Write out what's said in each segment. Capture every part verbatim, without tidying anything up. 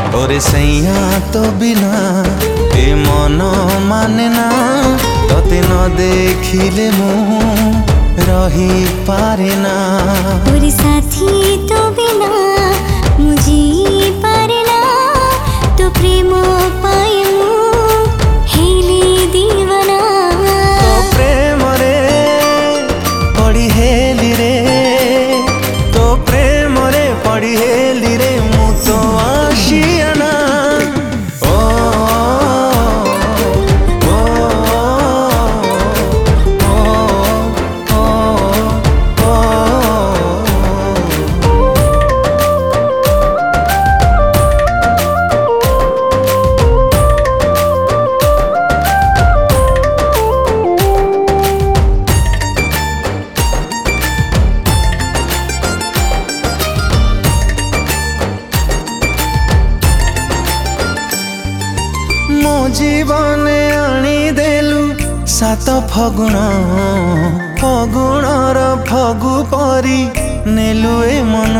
ओरे सैया तो बिना ए मन माने ना तते न देखिले मु रही पारे ना। ओरे साथी तो बिना मुझे पारे ना तो प्रेम पाए मु हेली दीवाना। तो प्रेम रे पड़ी हेली रे तो प्रेम रे पड़ी हेली रे मु तो आशियाना। मो जीवन आनी देलु सात फगुण फगुणर फगु परी नेलु ए मन।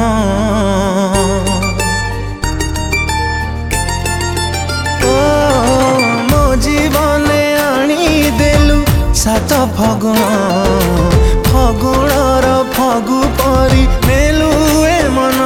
ओ मो जीवन आनी देलु सात फगुण फगुणर फगु परी नेलु ए मन।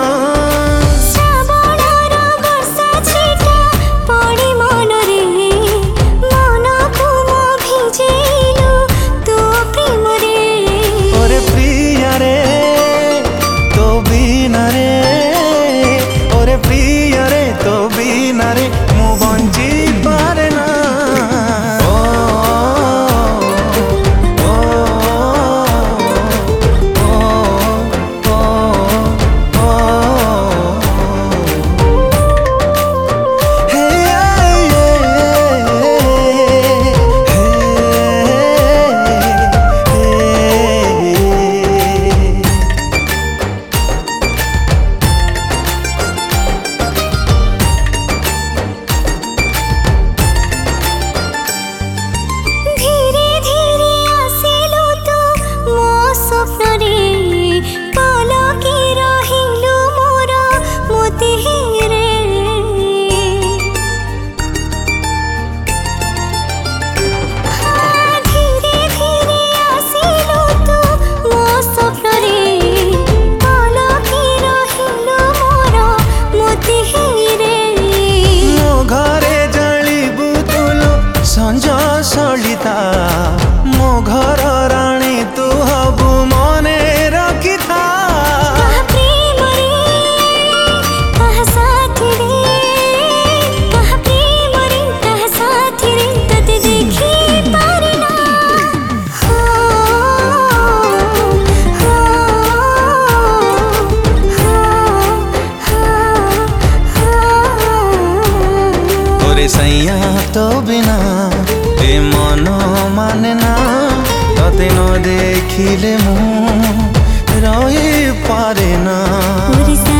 सलिता मो घर राणी तू हबु मने रखी था। प्रेम रे कहा साथी रे कहा प्रेम रे कहा साथी रे तते देखी पारे ना। हो हो हो। ओरे सैया तो बिना ए मन माने ना तते न देखिले मु रही पारे ना।